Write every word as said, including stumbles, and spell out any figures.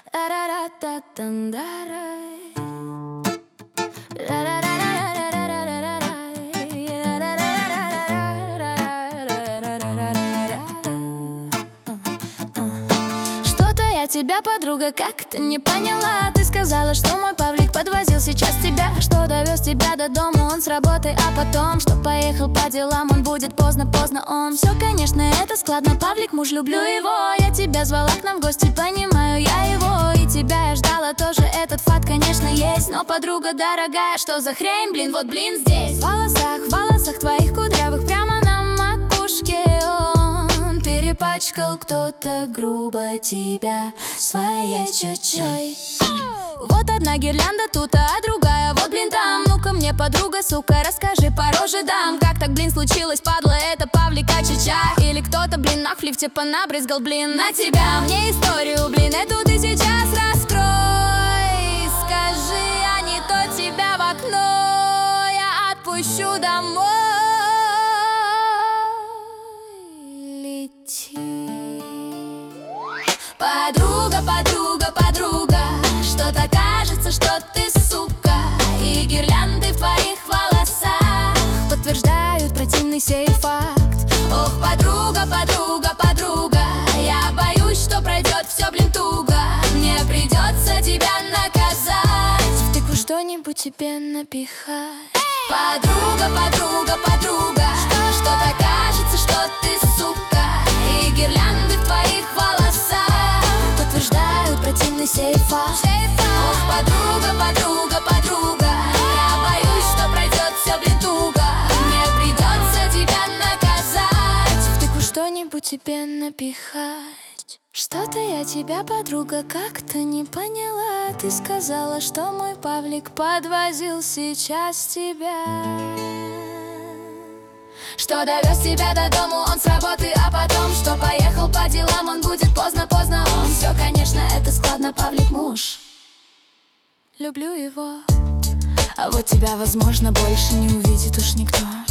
Что-то я тебя, подруга, как-то не поняла. Ты сказала, что мой Павлик подвозил сейчас тебя, что довез тебя до дома он с работы, а потом, что поехал по делам, он будет поздно-поздно он. Все, конечно, это складно, Павлик, муж, люблю его. Я тебя звала к нам в гости, понимаю я его. И тебя я ждала тоже, этот факт, конечно, есть. Но, подруга дорогая, что за хрень, блин, вот блин здесь. В волосах, в волосах твоих кудрявых прямо на макушке он перепачкал кто-то грубо тебя своей чуть-чуть. Вот одна гирлянда тут, а другая вот, блин, там. Ну-ка мне, подруга, сука, расскажи по роже дам. Как так, блин, случилось, падла, это Павлика Чича? Или кто-то, блин, на флифте понабрызгал, блин, на тебя? Мне историю, блин, эту ты сейчас раскрой. Скажи, а не то тебя в окно я отпущу домой. Лети. Подруга, подруга, подруга, что-то кажется, что ты сука, и гирлянды в твоих волосах подтверждают противный сей факт. Ох, подруга, подруга, подруга, я боюсь, что пройдет все, блин, туго. Мне придется тебя наказать, в тыкву что-нибудь тебе напихать. Подруга, подруга, подруга, что-то кажется, что ты сука, и гирлянды в твоих волосах подтверждают противный сей факт. Ох, подруга, подруга, подруга, я боюсь, что пройдет все, блин, туго. Мне придется тебя наказать, в тыкву что-нибудь тебе напихать. Что-то я тебя, подруга, как-то не поняла. Ты сказала, что мой Павлик подвозил сейчас тебя, что довез тебя до дому он с работы, а потом, что поехал по делам, он будет поздно-поздно он. Все, конечно, это складно, Павлик, муж, люблю его. А вот тебя, возможно, больше не увидит уж никто.